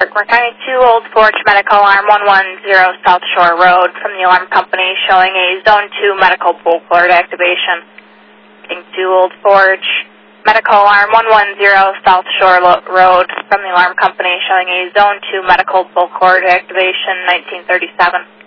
Kirkmore County 2, Old Forge Medical Alarm 110 South Shore Road from the alarm company showing a Zone 2 medical pull cord activation. Getting to Old Forge Medical Alarm 110 South Shore Road from the alarm company showing a Zone 2 medical pull cord activation 1937.